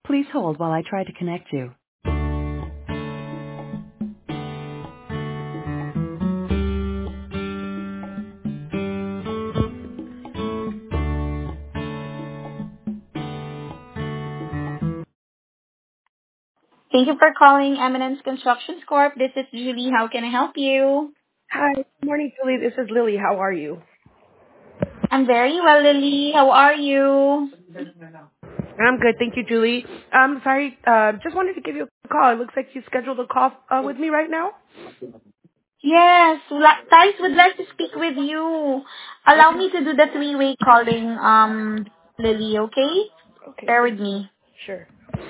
Please hold while I try to connect you. Thank you for calling Eminence Construction Corp. This is Julie. How can I help you? Hi. Good morning, Julie. This is Lily. How are you? I'm very well, Lily. How are you? I'm good. Thank you, Julie. Sorry. Just wanted to give you a call. It looks like you scheduled a call with me right now. Yes, Thais would like to speak with you. Allow Okay. me to do the three-way calling, Lily, okay? Okay. Bear Thank with you. me. Sure.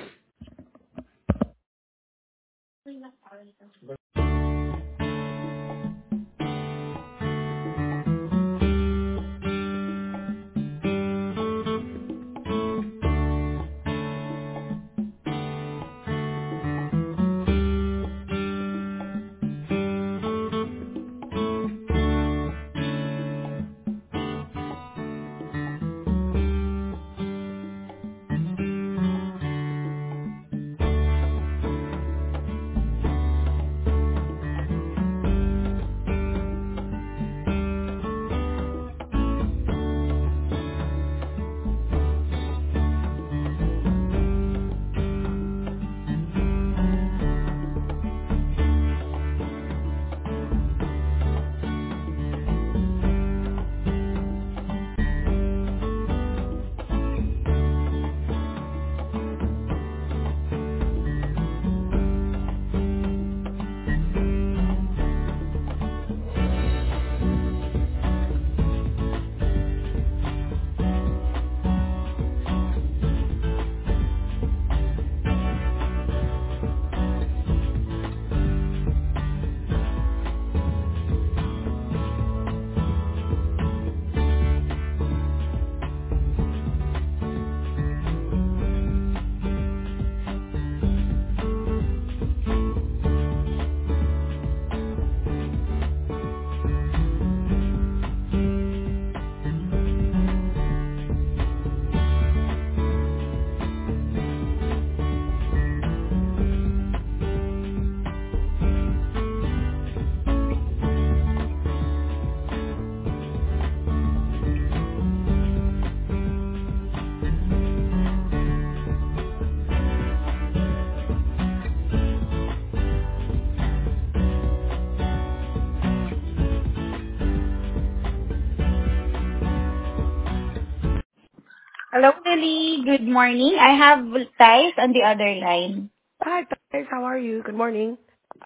Hello, Lily. Good morning. I have Thais on the other line. Hi, guys. How are you? Good morning.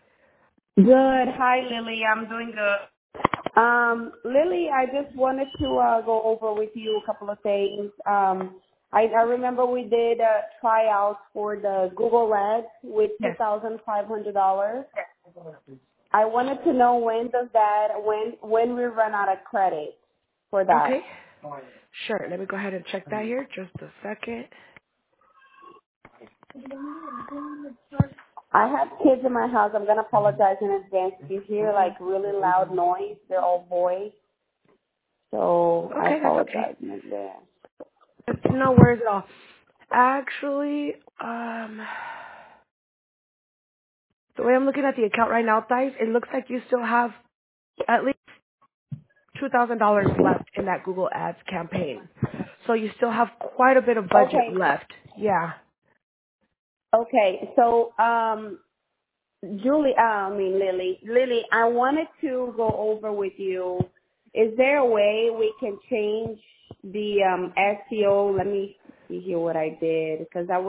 Good. Hi, Lily. I'm doing good. Lily, I just wanted to go over with you a couple of things. I remember we did a tryout for the Google Ads with Yes. $2,500. I wanted to know when we run out of credit for that. Okay. Sure. Let me go ahead and check that here. Just a second. I have kids in my house. I'm gonna apologize in advance if you hear like really loud noise. They're all boys, so I Okay, that's okay. apologize in advance. No worries at all. Actually, the way I'm looking at the account right now, guys, it looks like you still have at least $2,000 left in that Google Ads campaign. So you still have quite a bit of budget Okay. left. Yeah. Okay. So, Lily, I wanted to go over with you. Is there a way we can change the SEO? Let me see here what I did because I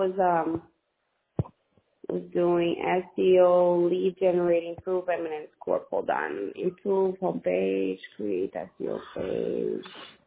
was doing SEO lead generating proof eminence corp. Hold on, improve homepage, create SEO page.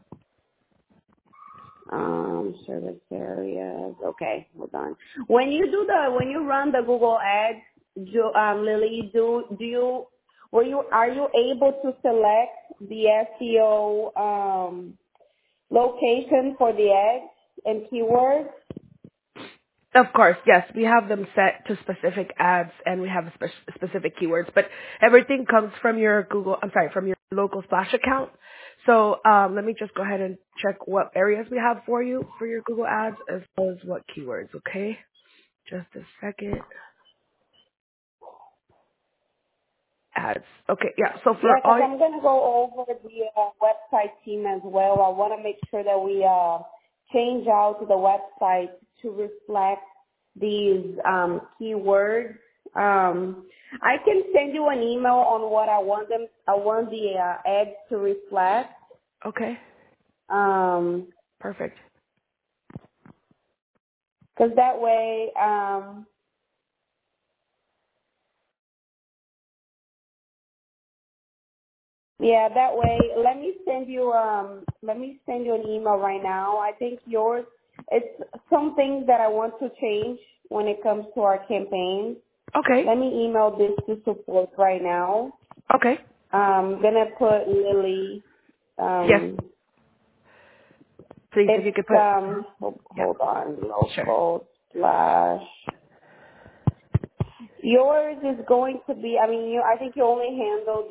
Service areas. Okay, hold on. When you run the Google Ads, Lily, are you able to select the SEO location for the ads and keywords? Of course, yes. We have them set to specific ads and we have specific keywords, but everything comes from your from your local Splash account. So let me just go ahead and check what areas we have for you for your Google ads as well as what keywords, okay? Just a second. Ads. Okay, yeah. So Yeah, for because all, I'm going to go over the website team as well. I want to make sure that we change out the website to reflect these keywords. I can send you an email on what I want them. I want the ads to reflect. okay, Because perfect. that way, yeah, that way. Let me send you an email right now. I think yours. It's some things that I want to change when it comes to our campaign. Okay, Let me email this to support right now. okay. I'm gonna put Lily. Yes, please, if you It's could put, yeah, hold on, sure. local slash. Yours is going to be. I mean, I think you only handle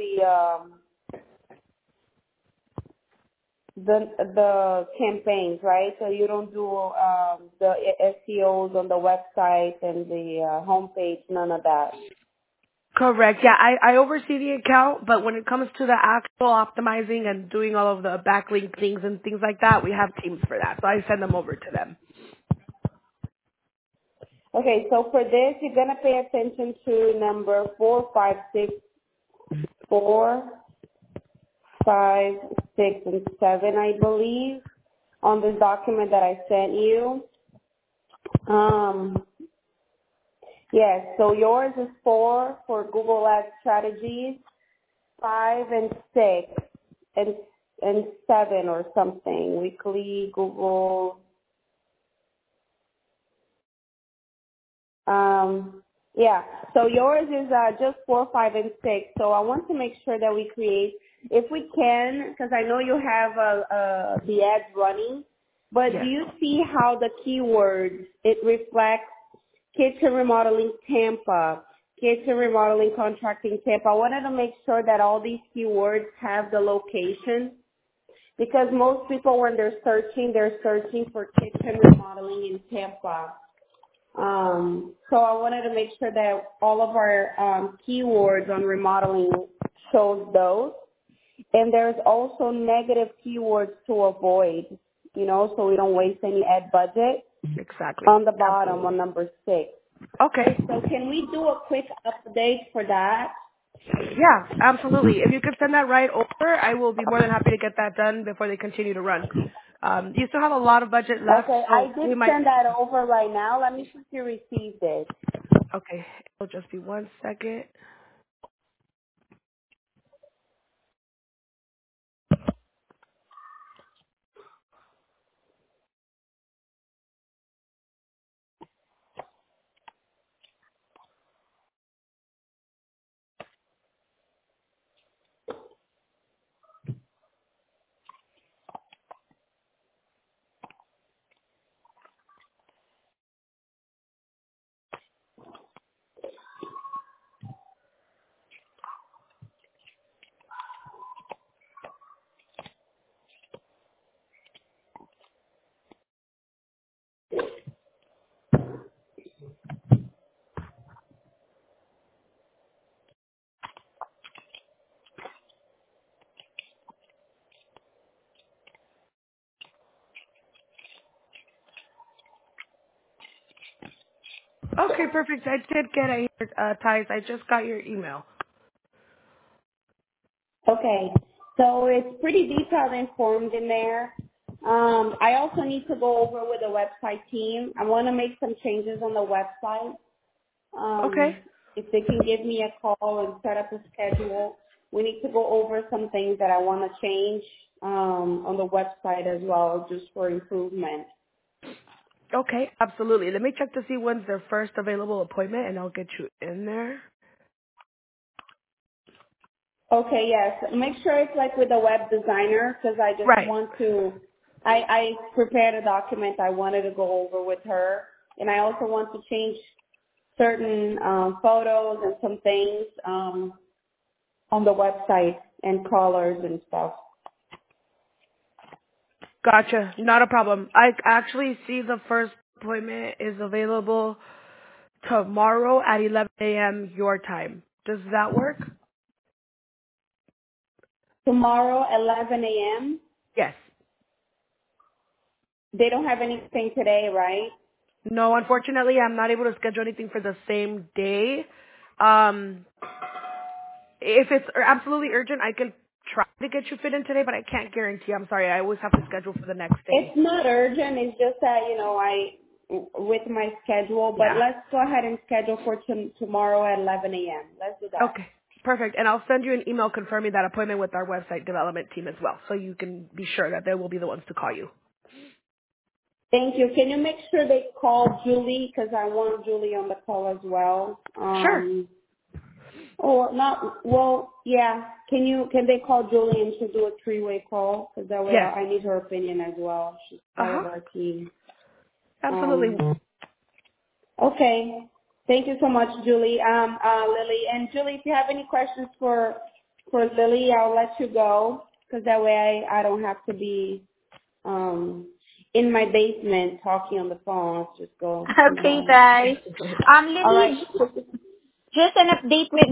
the campaigns, right? So you don't do the SEOs on the website and the homepage, none of that. Correct. Yeah, I oversee the account, but when it comes to the actual optimizing and doing all of the backlink things and things like that, we have teams for that. So I send them over to them. Okay, so for this, you're gonna pay attention to number 4, 5, 6, 4, 5, 6, and 7, I believe, on this document that I sent you. Yes, so yours is 4 for Google Ads strategies, 5 and 6, and 7 or something. Weekly Google. Yeah. So yours is just 4, 5, and 6. So I want to make sure that we create, if we can, because I know you have the ads running. But do Yes. you see how the keywords it reflects kitchen remodeling Tampa, kitchen remodeling contracting Tampa? I wanted to make sure that all these keywords have the location, because most people when they're searching for kitchen remodeling in Tampa. So I wanted to make sure that all of our keywords on remodeling shows those. And there's also negative keywords to avoid, so we don't waste any ad budget Exactly. on the bottom Absolutely. on number 6. Okay. So can we do a quick update for that? Yeah, absolutely. If you could send that right over, I will be more than happy to get that done before they continue to run. You still have a lot of budget left, Okay, I so did we might. send that over right now. Let me see if you received it. Okay, it'll just be 1 second. Okay, perfect. I did get it here, Thais. I just got your email. Okay, so it's pretty detailed and formed in there. I also need to go over with the website team. I want to make some changes on the website. Okay. If they can give me a call and set up a schedule, we need to go over some things that I want to change on the website as well, just for improvement. Okay, absolutely. Let me check to see when's their first available appointment, and I'll get you in there. Okay, yes. Make sure it's like with a web designer, because I just Right. want to, I prepared a document I wanted to go over with her, and I also want to change certain photos and some things on the website and colors and stuff. Gotcha. Not a problem. I actually see the first appointment is available tomorrow at 11 a.m. your time. Does that work? Tomorrow, 11 a.m. Yes. They don't have anything today, right? No, unfortunately, I'm not able to schedule anything for the same day. If it's absolutely urgent, I can try to get you fit in today, but I can't guarantee. I'm sorry. I always have to schedule for the next day. It's not urgent. It's just that, with my schedule, but Yeah. let's go ahead and schedule for tomorrow at 11 a.m. Let's do that. Okay. Perfect. And I'll send you an email confirming that appointment with our website development team as well, so you can be sure that they will be the ones to call you. Thank you. Can you make sure they call Julie? Because I want Julie on the call as well. Sure. Or not, well, yeah. Can they call Julie and she'll do a three-way call? Because that way Yes. I need her opinion as well. She's part of our team. Absolutely. Okay. Thank you so much, Julie. Lily. And Julie, if you have any questions for Lily, I'll let you go. Because that way I don't have to be in my basement talking on the phone. I'll just go in the Okay, home. guys. All right. Lily, just an update with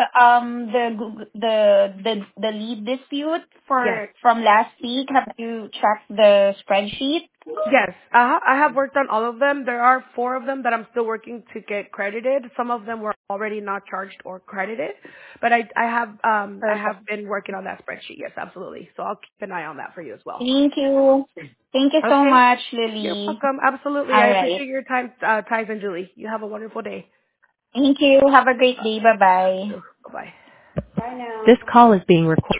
the lead dispute Yes. from last week. Have you checked the spreadsheet? Yes, I have worked on all of them. There are 4 of them that I'm still working to get credited. Some of them were already not charged or credited, but I have Perfect. been working on that spreadsheet. Yes, absolutely. So I'll keep an eye on that for you as well. Thank you. Thank you so Okay, much, you're Lily. welcome. Absolutely, All I right. appreciate your time, Ties and Julie. You have a wonderful day. Thank you. Have a great day. Bye bye. Bye bye. Bye now. This call is being recorded.